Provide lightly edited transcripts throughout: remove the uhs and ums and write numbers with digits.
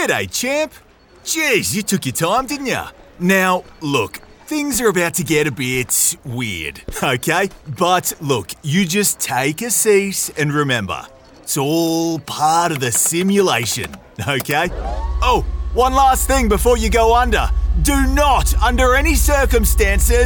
G'day, champ. Jeez, you took your time, didn't ya? Now, look, things are about to get a bit weird, okay? But look, you just take a seat and remember, it's all part of the simulation, okay? Oh, one last thing before you go under. Do not, under any circumstances...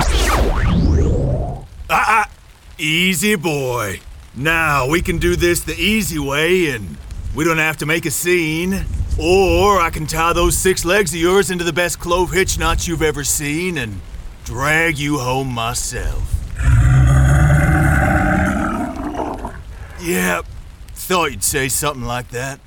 Easy, boy. Now we can do this the easy way and we don't have to make a scene. Or I can tie those 6 legs of yours into the best clove hitch knots you've ever seen and drag you home myself. Yeah, thought you'd say something like that.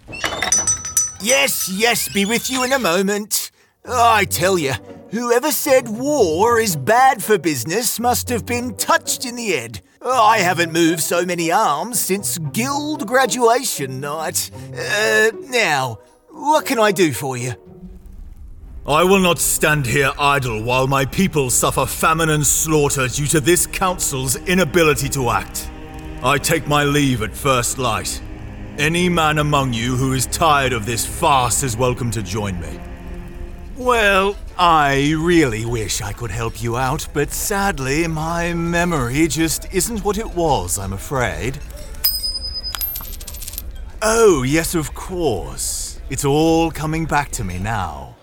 Yes, be with you in a moment. I tell you, whoever said war is bad for business must have been touched in the head. I haven't moved so many arms since guild graduation night. Now, what can I do for you? I will not stand here idle while my people suffer famine and slaughter due to this council's inability to act. I take my leave at first light. Any man among you who is tired of this farce is welcome to join me. Well, I really wish I could help you out, but sadly, my memory just isn't what it was, I'm afraid. Oh, yes, of course. It's all coming back to me now.